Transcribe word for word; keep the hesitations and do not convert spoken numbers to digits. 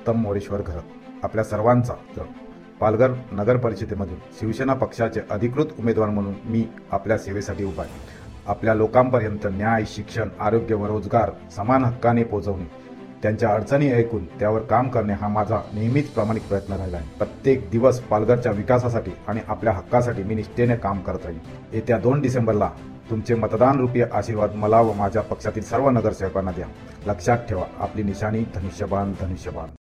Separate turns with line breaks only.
उत्तम मोरेश्वर घरत आपल्या सर्वांचा पालघर नगर परिषदेमधून शिवसेना पक्षाचे अधिकृत उमेदवार म्हणून मी आपल्या सेवेसाठी उभा आहे। आपल्या लोकांपर्यंत न्याय, शिक्षण, आरोग्य व रोजगार समान हक्काने पोहोचवणे, त्यांच्या अडचणी ऐकून त्यावर काम करणे हा माझा नेहमीच प्रामाणिक प्रयत्न राहिला आहे। प्रत्येक दिवस पालघरच्या विकासासाठी आणि आपल्या हक्कासाठी मी निष्ठेने काम करत राहीन। येत्या दोन डिसेंबरला तुमचे मतदान रूपी आशीर्वाद मला व माझ्या पक्षातील सर्व नगरसेवकांना द्या। लक्षात ठेवा, आपली निशाणी धनुष्यबाण धनुष्यबाण।